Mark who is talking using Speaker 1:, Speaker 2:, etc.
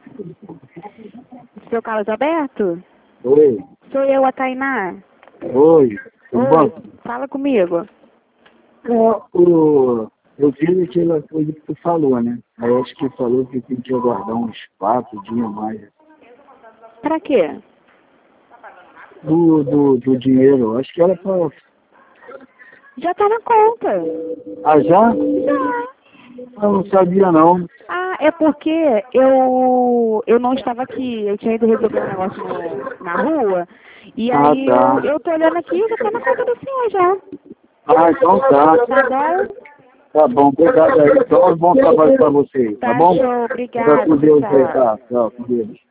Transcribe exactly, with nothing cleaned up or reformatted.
Speaker 1: Seu Carlos Alberto?
Speaker 2: Oi.
Speaker 1: Sou eu, a Tainá.
Speaker 2: Oi. Tudo
Speaker 1: Oi,
Speaker 2: bom?
Speaker 1: fala comigo.
Speaker 2: É, o, eu fiz aquela coisa que tu falou, né? Aí acho que falou que tem que aguardar uns quatro dias mais.
Speaker 1: Pra quê?
Speaker 2: Do, do, do dinheiro. Acho que era pra...
Speaker 1: Já tá na conta.
Speaker 2: Ah, já?
Speaker 1: Já.
Speaker 2: Eu não sabia, não.
Speaker 1: Ah, é porque eu, eu não estava aqui, eu tinha ido resolver um negócio no, na rua, e
Speaker 2: Ah,
Speaker 1: aí
Speaker 2: tá.
Speaker 1: eu, eu tô olhando aqui, já tá na conta do senhor já.
Speaker 2: Ah, então tá.
Speaker 1: Tá bom?
Speaker 2: Tá bom, obrigado aí. Então, um bom trabalho pra você, tá
Speaker 1: Tá
Speaker 2: bom?
Speaker 1: show,
Speaker 2: Fica
Speaker 1: obrigada,
Speaker 2: com Deus aí,
Speaker 1: tchau.
Speaker 2: tá? Tchau, com Deus.